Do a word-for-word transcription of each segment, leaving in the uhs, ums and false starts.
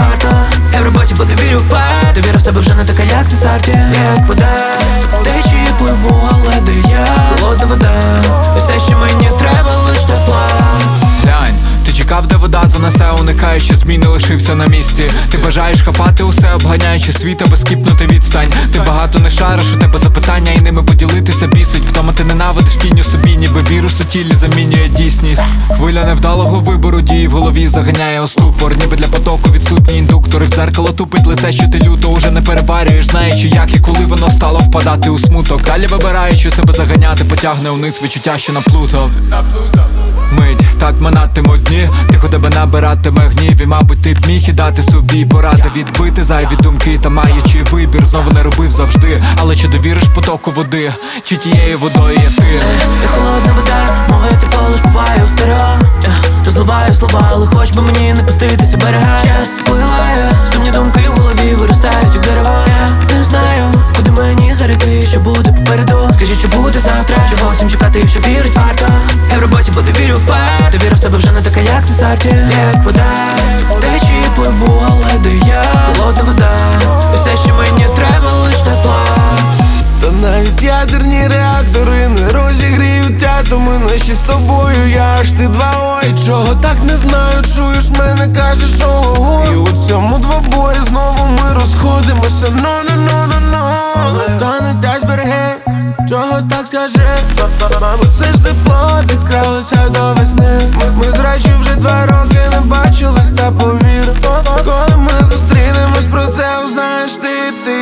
варто. Я в роботі, бо не вірю в факт. Довіра в себе вже не така, як на старті. Як вода, течії пливу, але де я? Холодна вода, і все, що мені треба, лиш тепла. Глянь, ти чекав, де вода занесе, уникаючи змін, не лишився на місці. Ти бажаєш хапати усе, обганяючи світ, аби скіпнути відстань. Ти багато не шариш, у тебе запитання, і ними поділитися бісить. Вдома ти ненавидиш тінь у собі, ніби вірус у тілі замінює дійсність. Хвиля невдалого вибору дії в голові заганяє у ступор. Ніби для потоку відсутні індуктори. В дзеркало тупить лице, що ти люто уже не переварюєш, знаючи як і коли воно стало впадати у смуток. Далі вибираючи себе заганяти, потягне униз відчуття, що наплутав. Мить, так манатиме дні, тихо тебе набиратиме гнів. І мабуть ти б міг і дати собі поради, відбити зайві думки. Та маючи вибір, знову не робив завжди. Але чи довіриш потоку води, чи тією водою є ти? Ти холодна вода, моє тепло лиш буває у стерео. Розливаю слова, але хоч би мені не пуститися берега. Час впливає, сумні думки в голові виростають як дерева. Я не знаю, куди мені заряди, що буде попереду. Скажіть, що буде завтра, чого всім чекати, що вірить варто. Я в роботі, бо не вірю в факт. Довіра в себе вже не така, як на старті. Як вода, течії пливу, але де я? Холодна вода, і все, що мені треба, лиш тепла. Та навіть ядерні реактори не розігріють атоми наші з тобою, я аж ти два. Ой, чого так не знаю, чуєш мене, кажеш ого. І у цьому двобої знову ми розходимося. Но-но-но-но-но. Тануть айсберги, чого так скажи? Мабуть, це ж тепло підкралося до весни. Ми, ми з речі вже два роки не бачились, та повір, коли ми зустрінемось, про це узнаєш ти.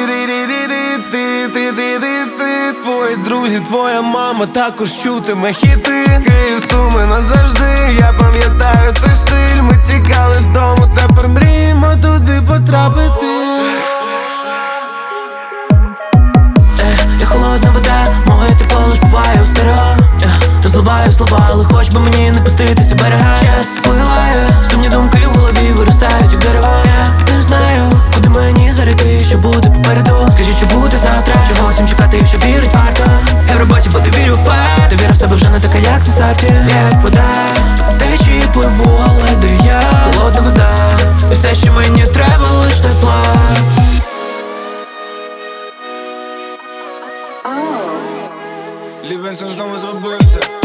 Ти-ти-ти-ти-ти-ти-ти-ти. Твої друзі, твоя мама також чутиме хіти. Київ, Суми назавжди, я пам'ятаю той стиль. Ми тікали з дому, тепер мріємо туди потрапити. Я холодна вода, моє тепло лиш буває у стерео. Розливаю слова, але хоч би мені не пуститися берега. Час впливає, сумні думки в голові виростають як дерева. Я не знаю, куди мені заряди, що буде попереду. Скажіть, що буде завтра, чого всім чекати, що вірить варто. Я в роботі, бо не вірю в факт. Довіра в себе вже не така, як на старті. Як вода, течії пливу, але де я? Холодна вода, і все, що мені треба, лиш тепла. Лівенцем знову зробив це.